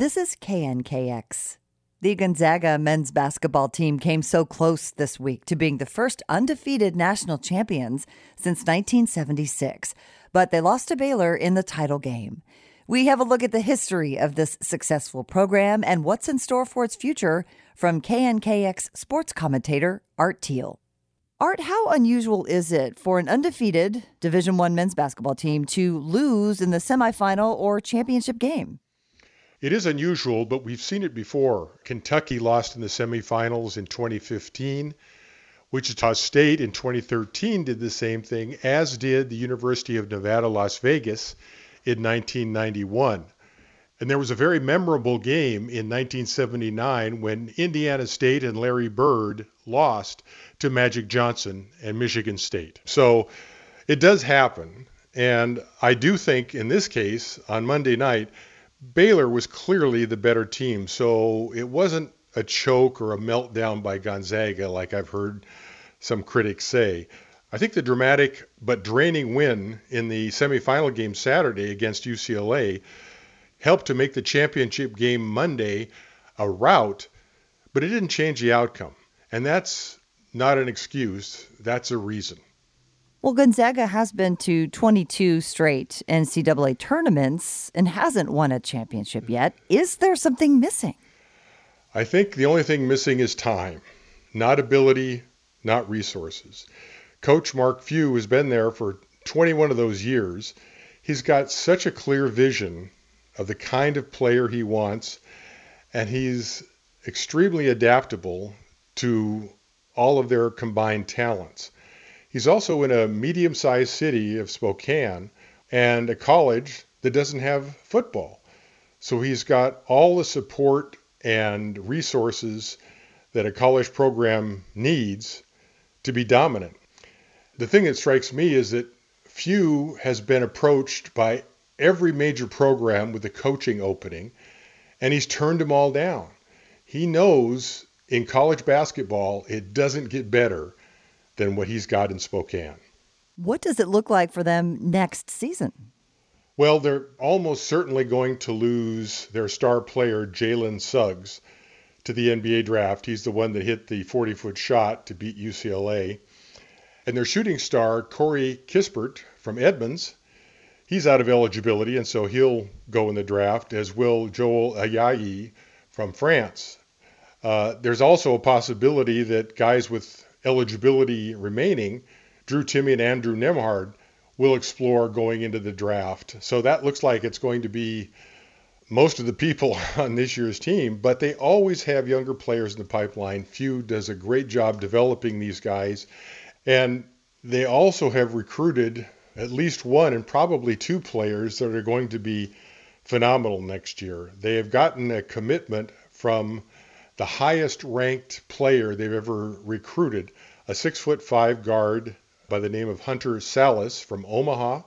This is KNKX. The Gonzaga men's basketball team came so close this week to being the first undefeated national champions since 1976, but they lost to Baylor in the title game. We have a look at the history of this successful program and what's in store for its future from KNKX sports commentator Art Thiel. Art, how unusual is it for an undefeated Division I men's basketball team to lose in the semifinal or championship game? It is unusual, but we've seen it before. Kentucky lost in the semifinals in 2015. Wichita State in 2013 did the same thing, as did the University of Nevada, Las Vegas in 1991. And there was a very memorable game in 1979 when Indiana State and Larry Bird lost to Magic Johnson and Michigan State. So it does happen. And I do think in this case, on Monday night, Baylor was clearly the better team, so it wasn't a choke or a meltdown by Gonzaga like I've heard some critics say. I think the dramatic but draining win in the semifinal game Saturday against UCLA helped to make the championship game Monday a rout, but it didn't change the outcome. And that's not an excuse, that's a reason. Well, Gonzaga has been to 22 straight NCAA tournaments and hasn't won a championship yet. Is there something missing? I think the only thing missing is time, not ability, not resources. Coach Mark Few has been there for 21 of those years. He's got such a clear vision of the kind of player he wants, and he's extremely adaptable to all of their combined talents. He's also in a medium-sized city of Spokane and a college that doesn't have football. So he's got all the support and resources that a college program needs to be dominant. The thing that strikes me is that Few has been approached by every major program with a coaching opening, and he's turned them all down. He knows in college basketball it doesn't get better than what he's got in Spokane. What does it look like for them next season? Well, they're almost certainly going to lose their star player, Jalen Suggs, to the NBA draft. He's the one that hit the 40-foot shot to beat UCLA. And their shooting star, Corey Kispert from Edmonds, he's out of eligibility, and so he'll go in the draft, as will Joel Ayayi from France. There's also a possibility that guys with eligibility remaining, Drew Timme and Andrew Nembhard, will explore going into the draft. So that looks like it's going to be most of the people on this year's team, but they always have younger players in the pipeline. Few does a great job developing these guys, and they also have recruited at least one and probably two players that are going to be phenomenal next year. They have gotten a commitment from the highest ranked player they've ever recruited, a 6'5" guard by the name of Hunter Salas from Omaha.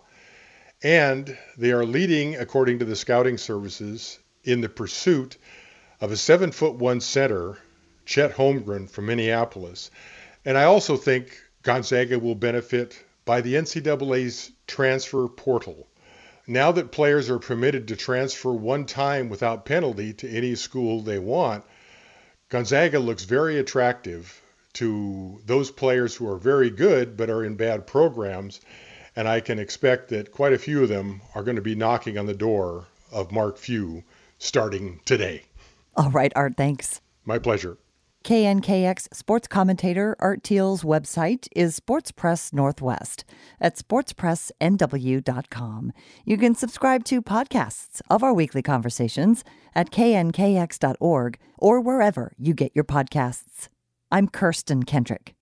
And they are leading, according to the scouting services, in the pursuit of a 7'1" center, Chet Holmgren from Minneapolis. And I also think Gonzaga will benefit by the NCAA's transfer portal. Now that players are permitted to transfer one time without penalty to any school they want, Gonzaga looks very attractive to those players who are very good but are in bad programs, and I can expect that quite a few of them are going to be knocking on the door of Mark Few starting today. All right, Art, thanks. My pleasure. KNKX sports commentator Art Thiel's website is Sports Press Northwest at sportspressnw.com. You can subscribe to podcasts of our weekly conversations at knkx.org or wherever you get your podcasts. I'm Kirsten Kendrick.